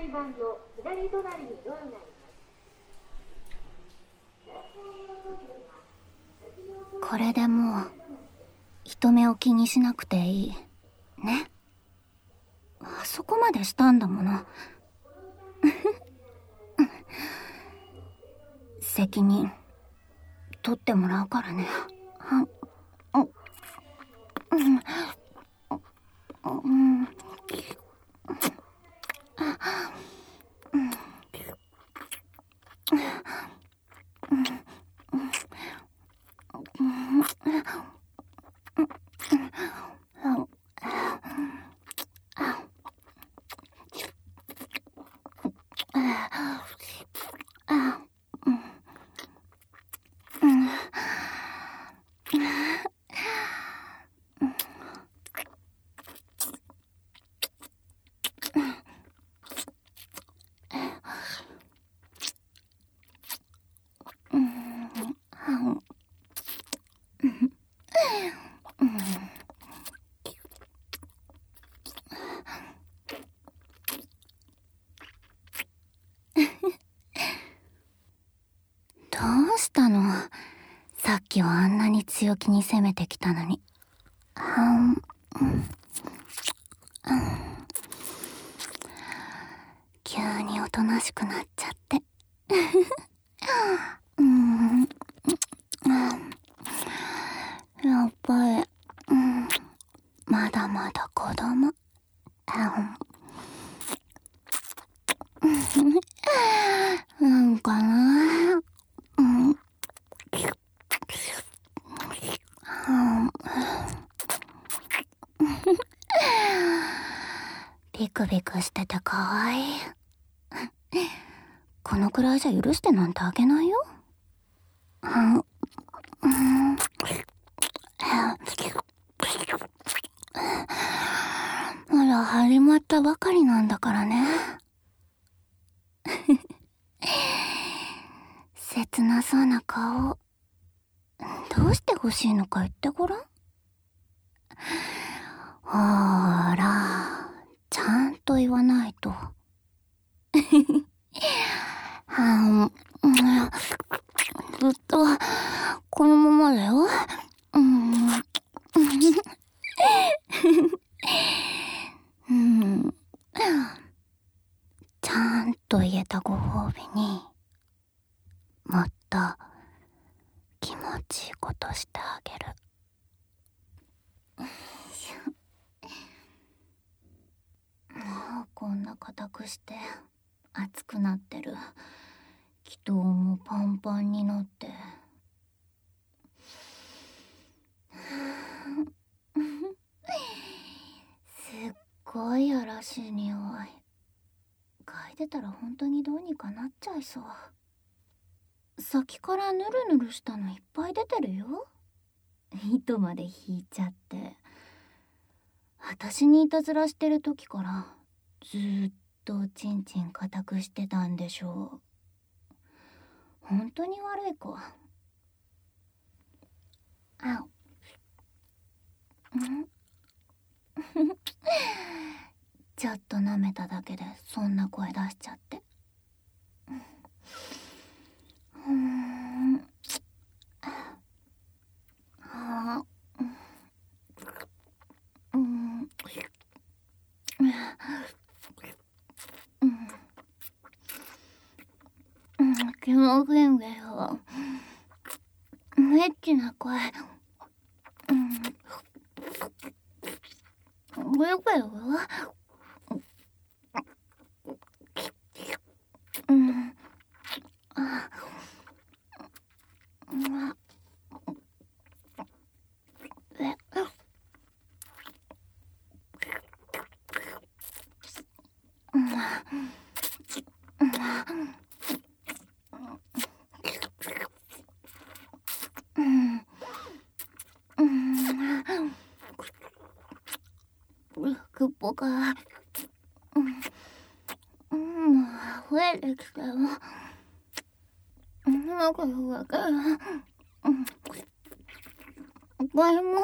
台板の左隣にドアがあります。 これでもう人目を気にしなくていいね。あそこまでしたんだもの。責任取ってもらうからね。どうしたの？さっきはあんなに強気に攻めてきたのに。急におとなしくなっちゃって。やっぱり、まだまだ子供。なんかな。ビクビクしててかわいい。このくらいじゃ許してなんてあげないよ。まだ始まったばかりなんだからね。切なそうな顔。どうして欲しいのか言ってごらん。ほら、ちゃんと言わないと。ずっとこのままだよ。ちゃんと言えたご褒美にもっと気持ちいいことしてあげる。もうこんな硬くして熱くなってる。気筒もパンパンになって。すっごいやらしい匂い。嗅いでたら本当にどうにかなっちゃいそう。先からヌルヌルしたのいっぱい出てるよ。糸まで引いちゃって。私にいたずらしてる時からずーっとチンチン固くしてたんでしょう。本当に悪い子。ちょっと舐めただけでそんな声出しちゃって。気持ちいいんだよ。エッチな声。よくよ。くっぽが増えてきたよ。なんかよくわかる。これも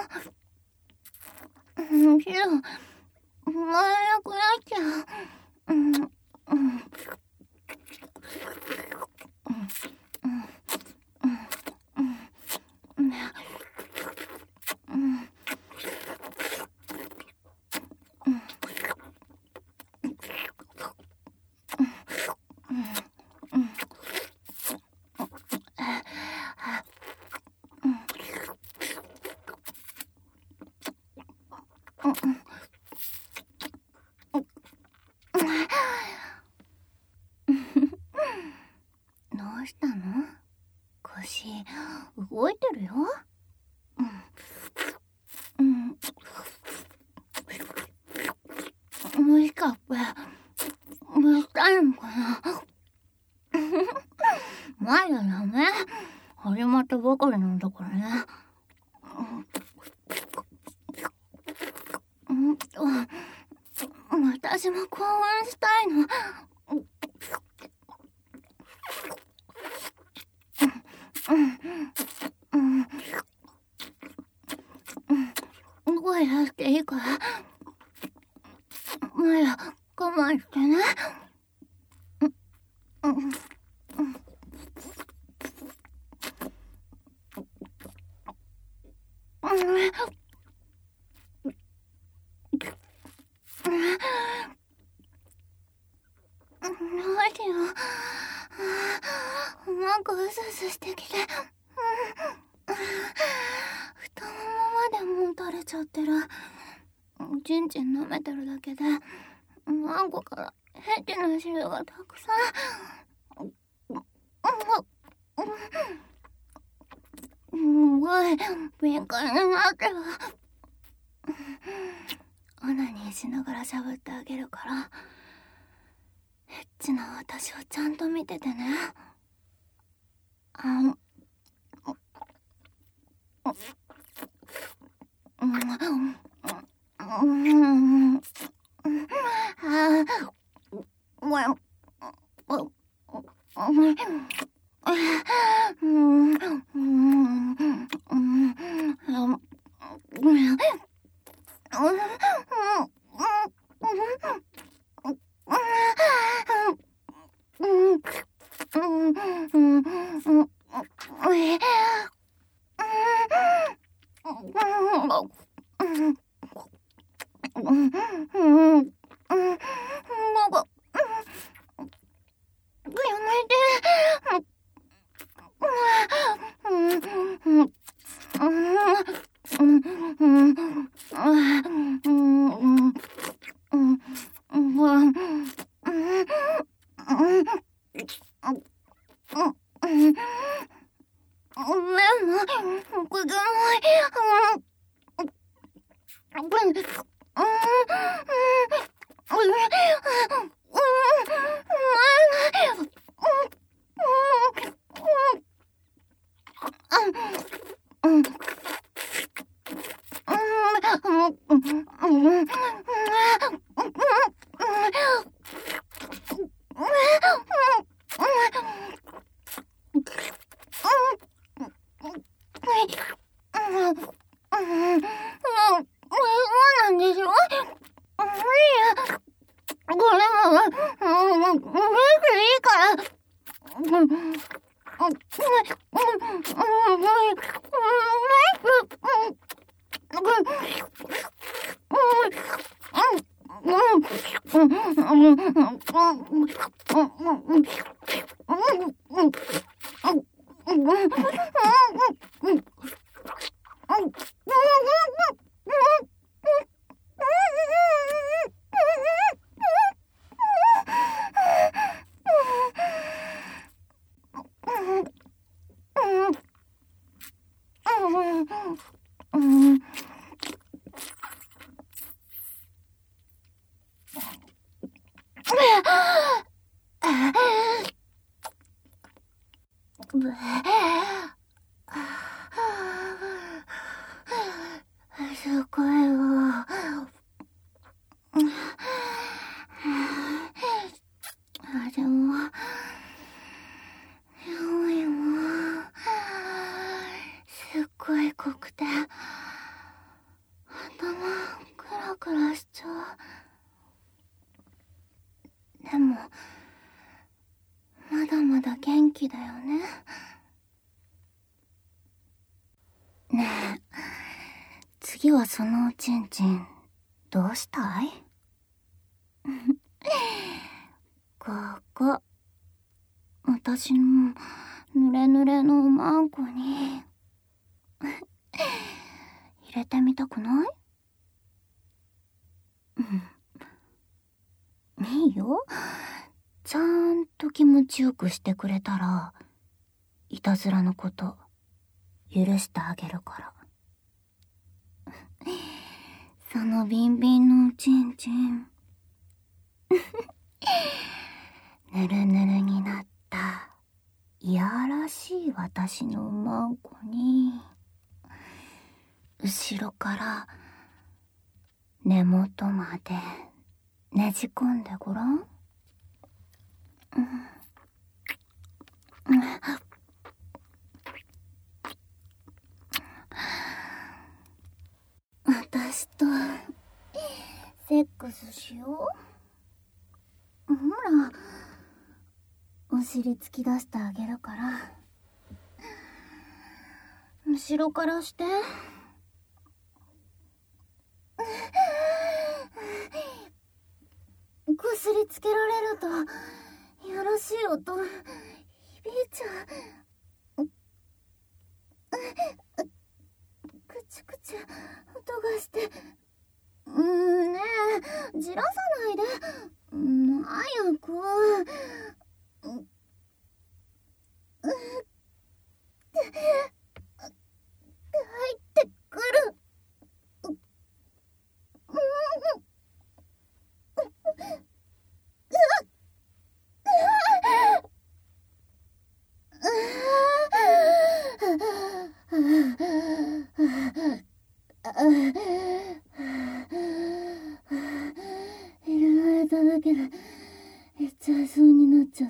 もちろん回らなくなっちゃう。 どうしたの？腰動いてるよ。もしかしてうるさいのかな？まだダメ？始まったばかりなんだからね。私も興奮したいの。声出していいから。まだ我慢してね。何よ。なんかうずうずしてきて。太ももまでもたれちゃってる。ちんちん舐めてるだけであんこからヘチの汁がたくさん。すごい敏感になってる。オナニーしながらしゃぶってあげるからエッチな私をちゃんと見ててね。すごいわ。でも匂いもすっごい濃くて頭クラクラしちゃう。ねでもまだまだ元気だよね。ねえ、次はそのおちんちんどうしたい？ここ、私のぬれぬれのおまんこに入れてみたくない？いいよ。ちゃんと気持ちよくしてくれたら、いたずらのこと許してあげるから。そのビンビンのおちんちんぬるぬるになったいやらしい私のおまんこに後ろから根元までねじ込んでごらん。私とセックスしよう。ほら、お尻突き出してあげるから後ろからして。こすりつけられるといやらしい音響いちゃう。くちゅくちゅ音がして。ねえ、じらさないで。早く。入ってくる。入れられただけでいっちゃいそうになっちゃった。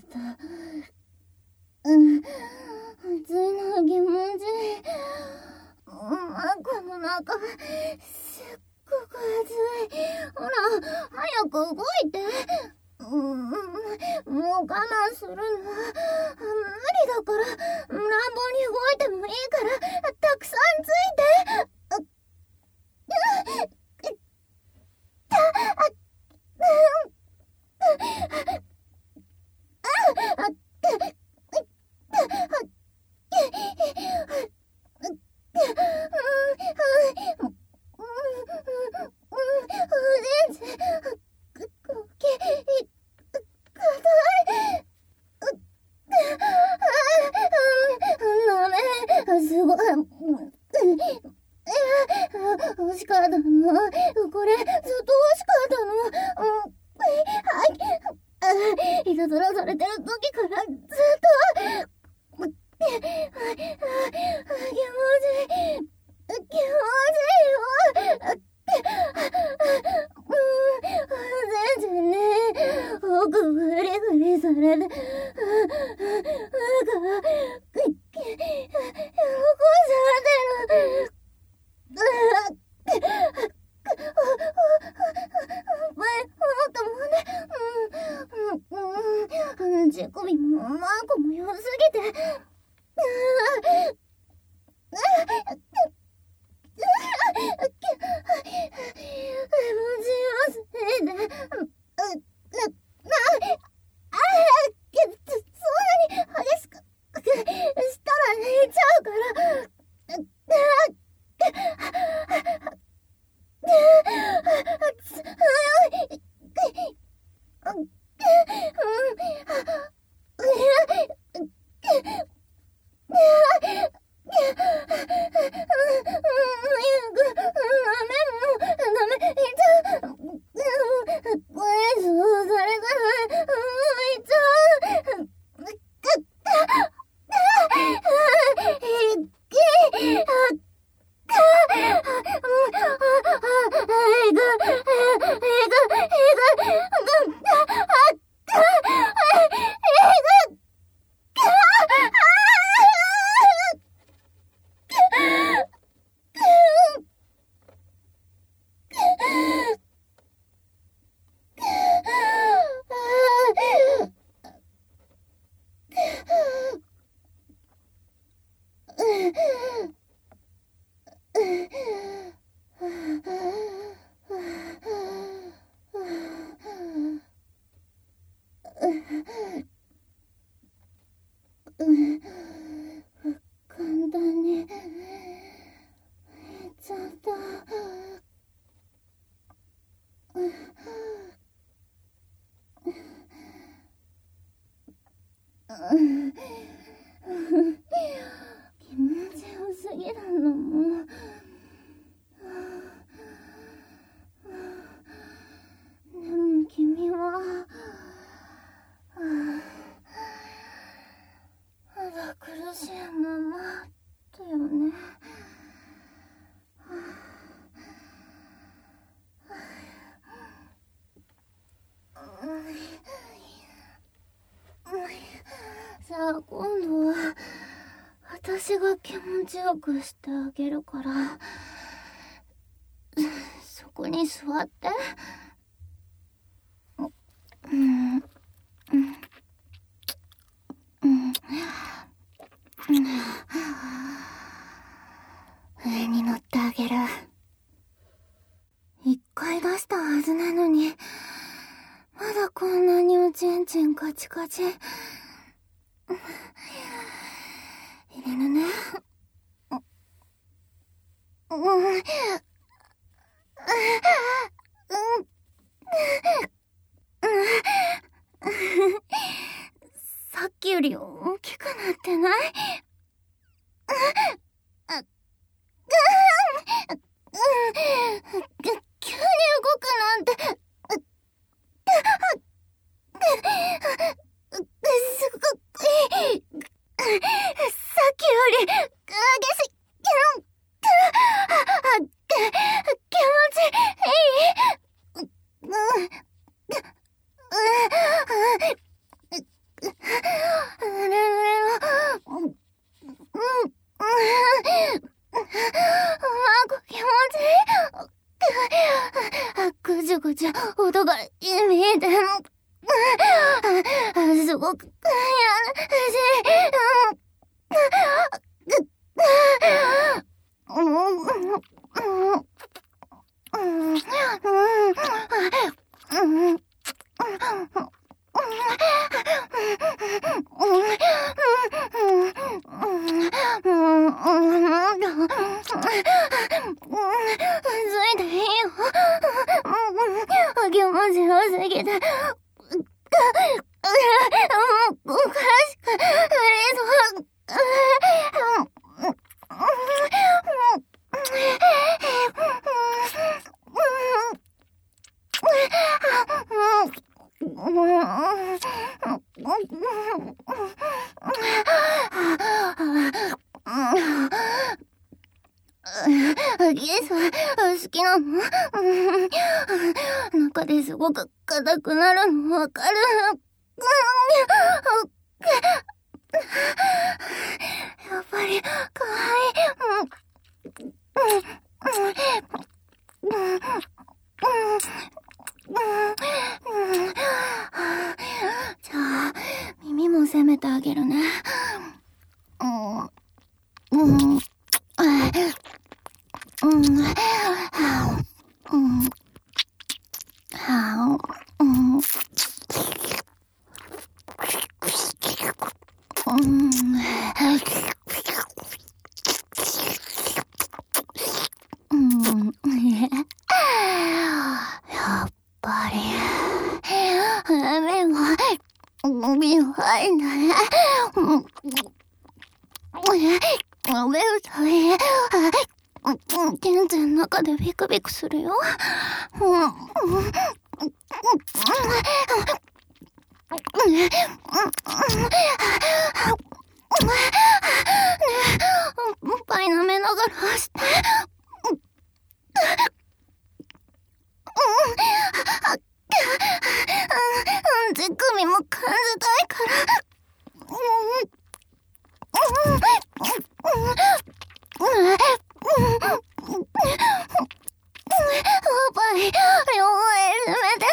暑いのは気持ちいい。この中すっごく暑い。ほら早く動いて。もう我慢するのは無理だから、乱暴に動いてもいいからたくさんついて。すごい。欲しかったの。これずっと欲しかったの。はい。いたずらされてる時からずっと。気持ちいい。気持ちいいよ。全然ね、奥グリグリされて、喜んじゃってる。乳首もマークも良すぎて。そんなに激しくしたら寝ちゃうから。 気持ちよすぎるのも。でも君はまだ苦しいままだよね。さあ今度は私が気持ちよくしてあげるからそこに座って。上に乗ってあげる。一回出したはずなのにまだこんなにおちんちんカチカチ。入れるね。さっきより大きくなってない？急に動くなんてすごくいい。さっきより気持ちいい。気持ちいい。ぐじゅぐじゅ音が見えてる。すごくついていいよ。気持ちよすぎておかしくなりそう。キス好きなの？中ですごく硬くなるのわかる？やっぱり可愛い。じゃあ耳も責めてあげるね。やっぱり目が弱いんだね。全然中でビクビクするよ。おっぱい舐めながらして。手首も感じたいから。おっぱい両方詰めて。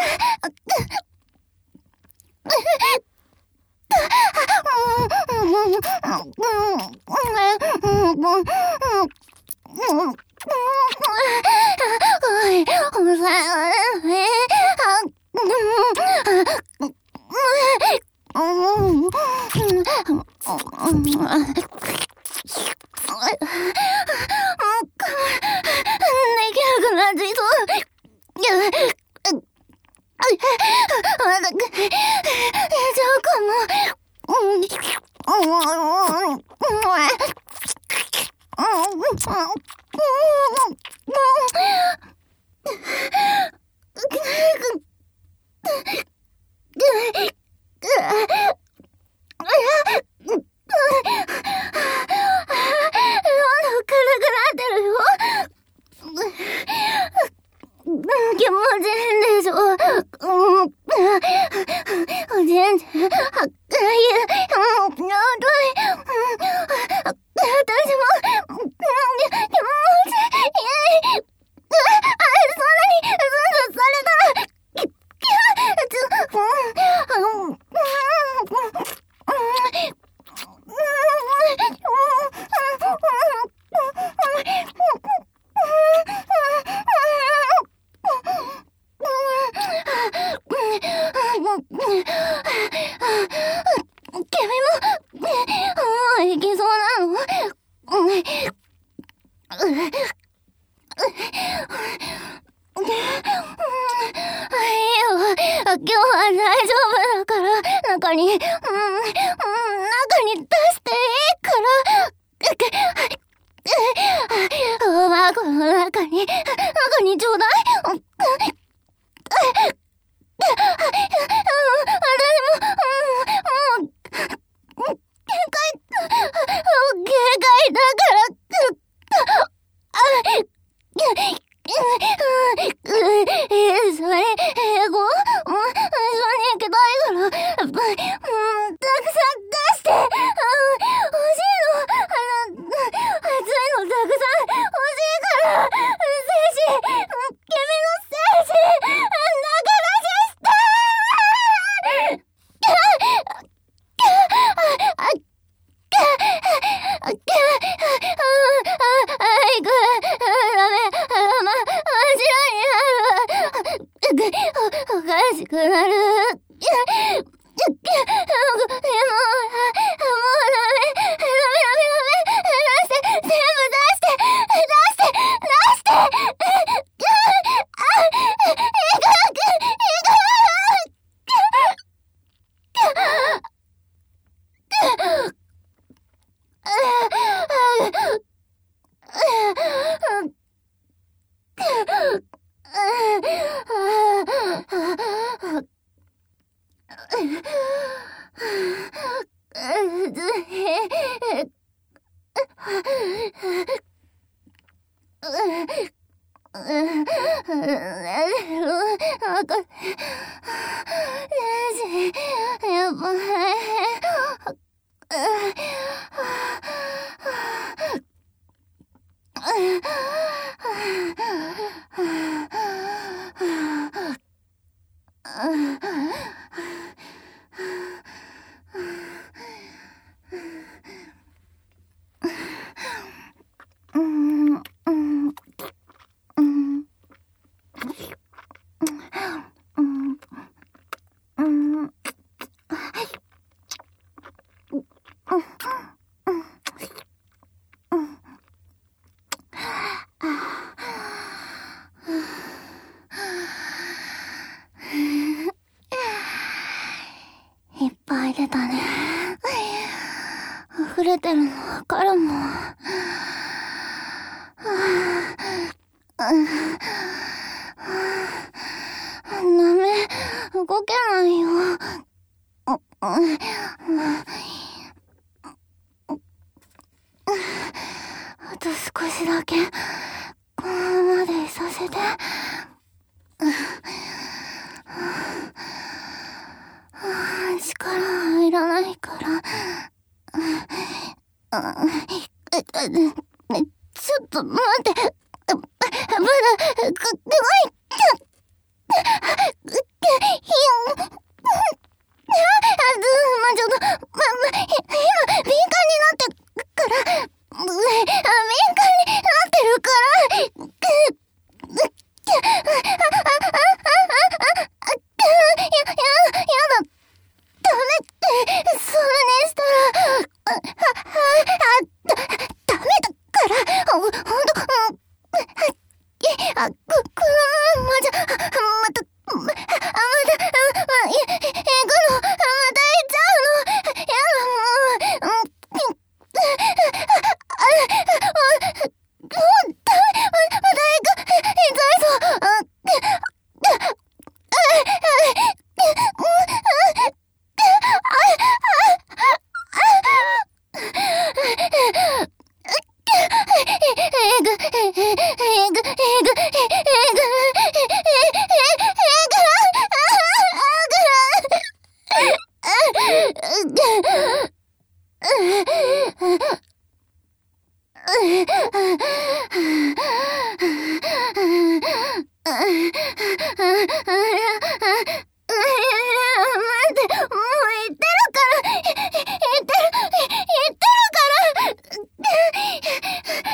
溢れてるのわかるもん。ダメ、動けないよ。あと少しだけこのままでいさせて。力入らないから。ちょっと待って。まだちょっと、今、敏感になってから、敏感になってるから、やだ、ダメって、それにしたら、ダメだ、 って、もう言ってるから、言ってるから。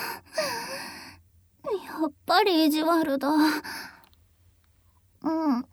やっぱり意地悪だ。